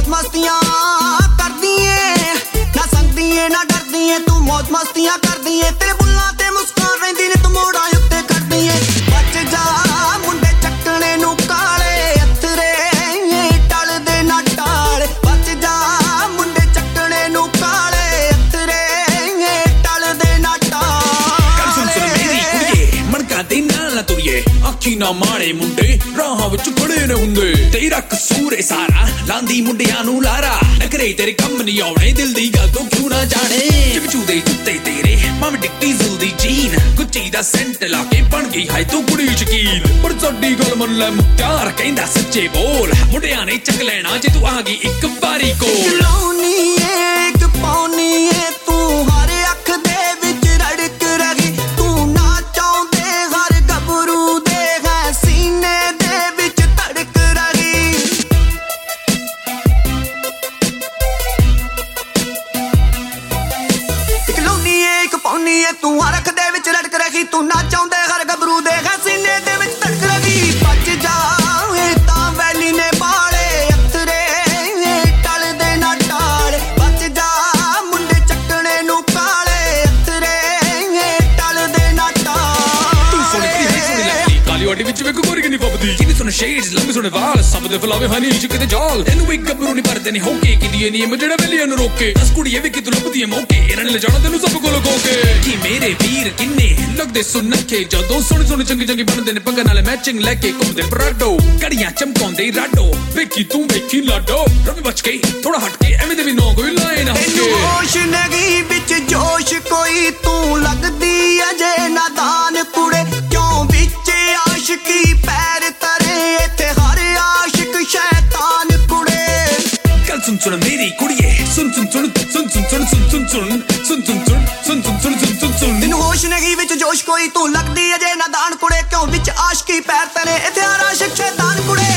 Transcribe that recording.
मौज मस्तियां कर दिए ना संगदिए ना डर दिए तू मौज मस्तियां कर दिए तेरे बुल्लां ते मुस्कान रहिंदी ने तू मोड़ा उत्ते कर दिए बच जा मुंडे चक्कने नू काले अथरे टल दे ना टाल बच जा मुंडे चक्कने नू काले अथरे टल दे ना टाल कर सुन मेरी कुड़िए मणका दे नाल तुरिए अखी ना माड़े मुंडे राह विच खड़े ने हुंदे तेरा कसूर है सारा लांदी मुंडियां नू लारा नखरे तेरे कम नहीं आउणे दिल दी गल तो क्यों ना जाने चिपचू दे जुत्ते तेरे माम डिक्टी जुल्दी जीन गुच्ची दा सेंट लाके बन गई है तू कुड़ी शकीन पर साडी गल मन ले मुख्तार कहंदा सच्चे बोल मुंडियां ने चक लेना जे तू आ गई एक बारी कोल लाउनी एक पौनी तू हर अख दे विच रड़क रही तू ना चाहुंदे हर गबरू दे है सीने दे विच धड़क रही एक लाउनी एक पौनी तू हर अख दे विच रड़क रही तू ना चाहुंदे हर गबरू दे है सीने दे विच धड़क रही बच जा तां वैली ने बाले अथरे टल दे ना टाल बच जा मुंडे चक्कने नू काले अथरे टल दे ना टाल तू सुन लगदी काली वाडी विच ਵੇਖ ਗੋਰੀ ਕਿੰਨੀ ਪੱਬਦੀ ਕਿੰਨੀ ਸੋਹਣੇ ਸ਼ੇਡਸ ਲੰਬੇ ਸੋਹਣੇ ਵਾਲ ਸਭ ਦੇ ਫਲਾਵੇ ਹਨੀ ਚ ਕਿਤੇ ਜਾਲ ਤੈਨੂੰ ਇੱਕ ਗੱਭਰੂ ਨਹੀਂ ਪਰਦੇ ਨਹੀਂ ਹੋਕੇ ਕਿਦੀ ਨਹੀਂ ਜਿਹੜਾ ਵੇਲੀਆਂ ਨੂੰ ਰੋਕੇ ਦਸ ਕੁੜੀਏ ਵੀ ਕਿ ਤੂੰ ਲੱਭਦੀ ਐ ਮੌਕੇ ਇਹਨਾਂ ਨੇ ਲਿਜਾਣਾ ਤੈਨੂੰ ਸਭ ਕੋਲ ਕੋਕੇ ਕੀ ਮੇਰੇ ਵੀਰ ਕਿੰਨੇ ਲੱਗਦੇ ਸੁਨੱਖੇ ਜਦੋਂ ਸੋਹਣੇ ਸੋਹਣੇ ਚੰਗੇ ਚੰਗੇ ਬਣਦੇ ਨੇ ਪੱਗਾਂ ਨਾਲ ਮੈਚਿੰਗ ਲੈ ਕੇ ਘੁੰਮਦੇ ਪਰਾਡੋ ਕੜੀਆਂ ਚਮਕਾਉਂਦੇ ਰਾਡੋ ਵੇਖੀ ਤੂੰ ਵੇਖੀ ਲਾਡੋ ਰਵੀ ਬਚ ਕੇ ਥੋੜਾ ਹਟ ਕੇ ਐਵੇਂ ਦੇ ਵੀ ਨੋ ਕੋਈ ਲਾਈਨ ਤੈਨੂੰ ਹੋਸ਼ ਨਗੀ ਵਿੱਚ ਜੋਸ਼ ਕੋਈ ਤੂੰ ਲੱਗਦੀ ਅਜੇ ਨਾਦਾਨ ਕੁੜੇ ਕਿਉਂ ਵਿੱਚ ਆਸ਼ਕੀ ਪੈਰ ਤਰੇ ਇੱਥੇ ਹਰ ਆਸ਼ਿਕ ਸ਼ੈਤਾਨ ਕੁੜੇ ਗੱਲ ਸੁਣ ਮੇਰੀ ਕੁੜੀਏ ਸੁਣ ਤੈਨੂੰ ਹੋਸ਼ ਨਗੀ ਵਿੱਚ ਜੋਸ਼ ਕੋਈ ਤੂੰ ਲੱਗਦੀ ਅਜੇ ਨਾਦਾਨ ਕੁੜੇ ਕਿਉਂ ਵਿੱਚ ਆਸ਼ਕੀ ਪੈਰ ਤਰੇ ਇੱਥੇ ਹਰ ਆਸ਼ਿਕ ਸ਼ੈਤਾਨ ਕੁੜੇ